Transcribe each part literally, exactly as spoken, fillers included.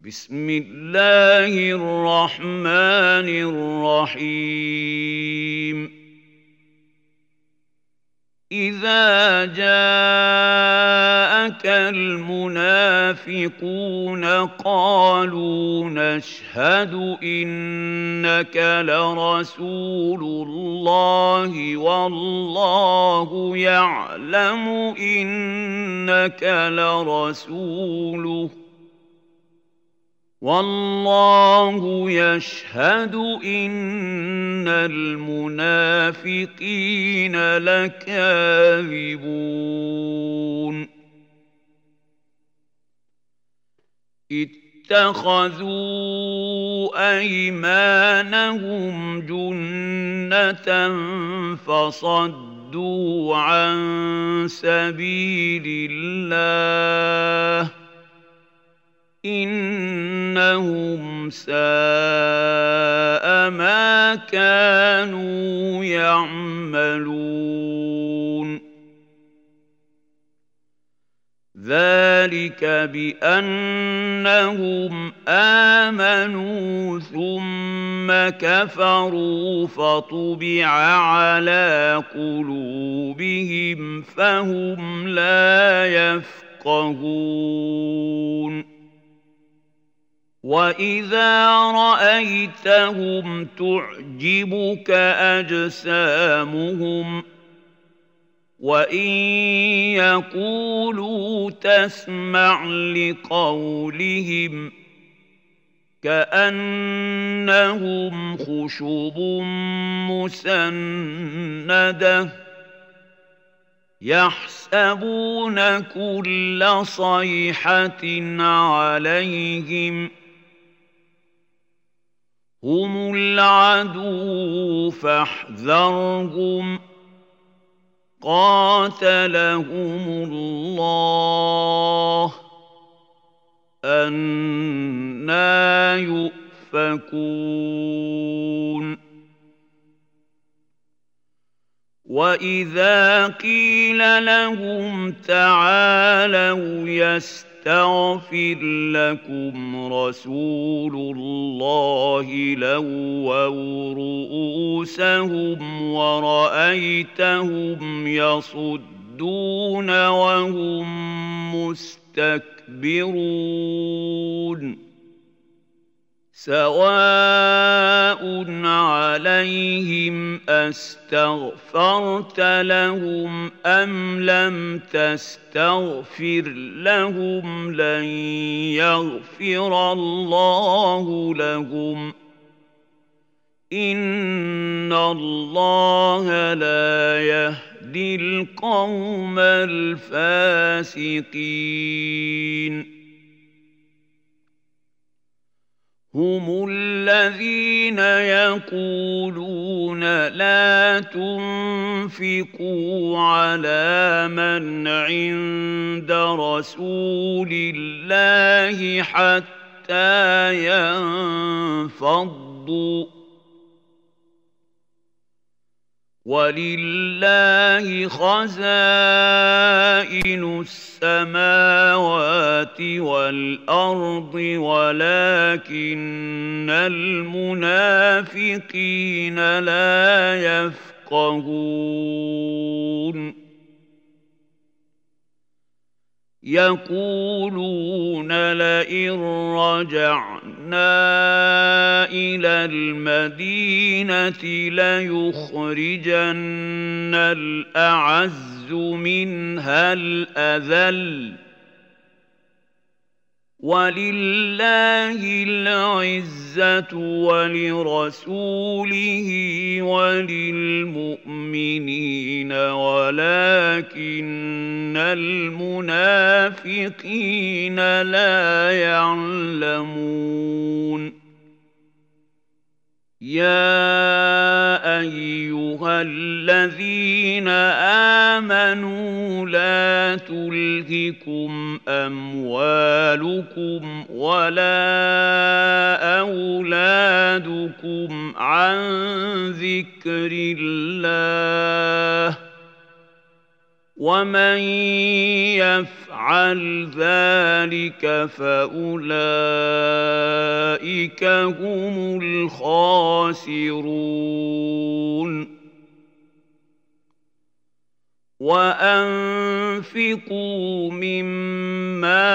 بسم الله الرحمن الرحيم إذا جاءك المنافقون قالوا نشهد إنك لرسول الله والله يعلم إنك لرسوله والله يشهد إن المنافقين لكاذبون اتخذوا أيمانهم جنة فصدوا عن سبيل الله إنهم ساء ما كانوا يعملون ذلك بأنهم آمنوا ثم كفروا فطبع على قلوبهم فهم لا يفقهون وَإِذَا رَأَيْتَهُمْ تُعْجِبُكَ أَجْسَامُهُمْ وَإِنْ يَقُولُوا تَسْمَعْ لِقَوْلِهِمْ كَأَنَّهُمْ خُشُبٌ مُّسَنَّدَةٌ يَحْسَبُونَ كُلَّ صَيْحَةٍ عَلَيْهِمْ هم العدو فاحذرهم قاتلهم الله أنى يؤفكون وَإِذَا قِيلَ لَهُمْ تَعَالَوْا يَسْتَغْفِرْ لَكُمْ رَسُولُ اللَّهِ لَوَّوْا رُءُوسَهُمْ وَرَأَيْتَهُمْ يَصُدُّونَ وَهُمْ مُسْتَكْبِرُونَ سواء عليهم أستغفرت لهم أم لم تستغفر لهم لن يغفر الله لهم إن الله لا يهدي القوم الفاسقين هم الذين يقولون لا تنفقوا على من عند رسول الله حتى ينفضوا ولله خزائن السماوات والأرض ولكن المنافقين لا يفقهون يقولون لئن رجعنا إلى المدينة ليخرجن الأعز منها الأذل ولله العزة ولرسوله وللمؤمنين ولكن المنافقين لا يعلمون يا أيها الذين آمنوا لا تلهكم أموالكم ولا أولادكم عن ذكر الله ومن يفعل يفعل ذلك فأولئك هم الخاسرون وأنفقوا مما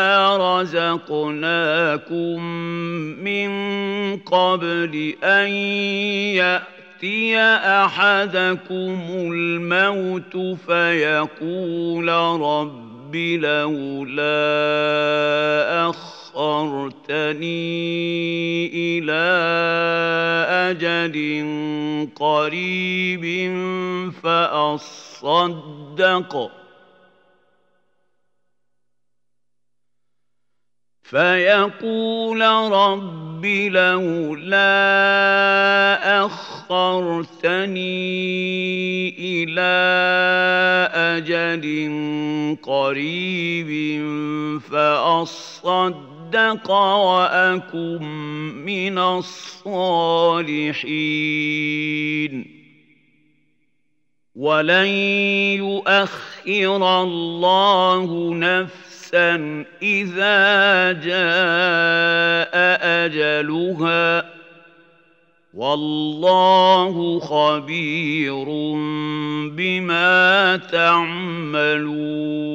رزقناكم من قبل أن يأتي أحدكم الموت فيقول رب لولا أخرتني إلى أجل قريب فأصدق فيقول رب لولا أخرتني إلى أجل قريب فأصدق وأكن من الصالحين ولن يؤخر الله نفسا إذا جاء أجلها والله خبير بما تعملون